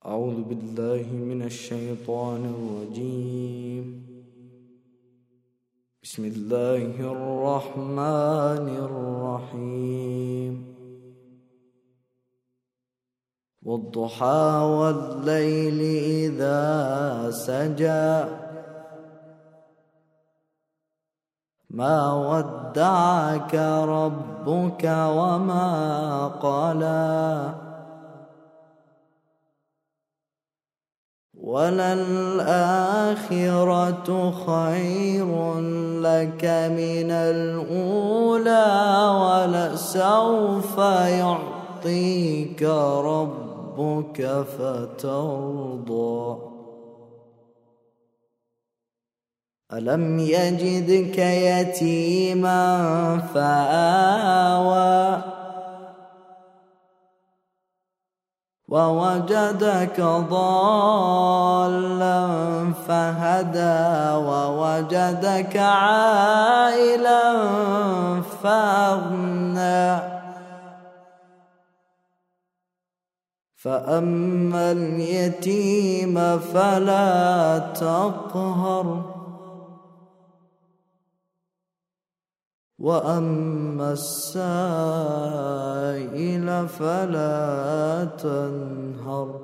أعوذ بالله من الشيطان الرجيم. بسم الله الرحمن الرحيم. والضحى والليل إذا سجى ما ودعك ربك وما قلى وللآخرة خير لك من الأولى ولسوف يعطيك ربك فترضى ألم يجدك يتيما فآوى ووجدك ضالا فهدى ووجدك عائلا فأغنى فأما اليتيم فلا تقهر وأما السائل فلا تنهر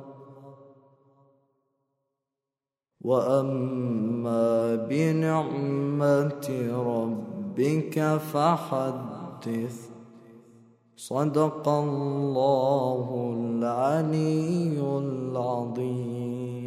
وأما بنعمة ربك فحدث. صدق الله العلي العظيم.